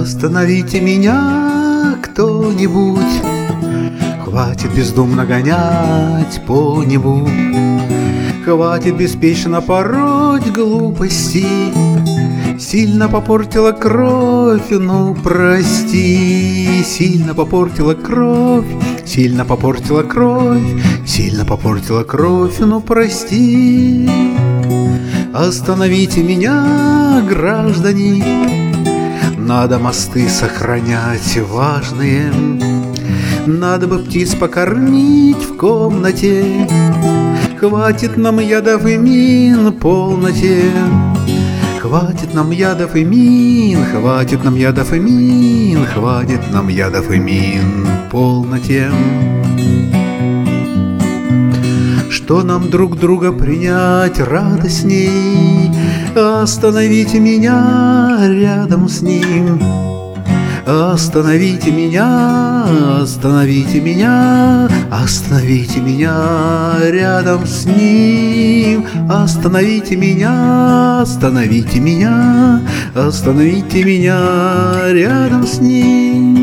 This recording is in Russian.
Остановите меня кто-нибудь, хватит бездумно гонять по небу, хватит беспечно пороть глупости. Сильно попортила кровь, ну прости. Сильно попортила кровь, сильно попортила кровь, сильно попортила кровь, ну прости. Остановите меня, граждане, надо мосты сохранять важные. Надо бы птиц покормить в комнате. Хватит нам ядов и мин полноте. Хватит нам ядов и мин, хватит нам ядов и мин, хватит нам ядов и мин полноте. Что нам друг друга принять радостней? Остановите меня рядом с ним. Остановите меня, остановите меня, остановите меня рядом с ним. Остановите меня, остановите меня, остановите меня рядом с ним.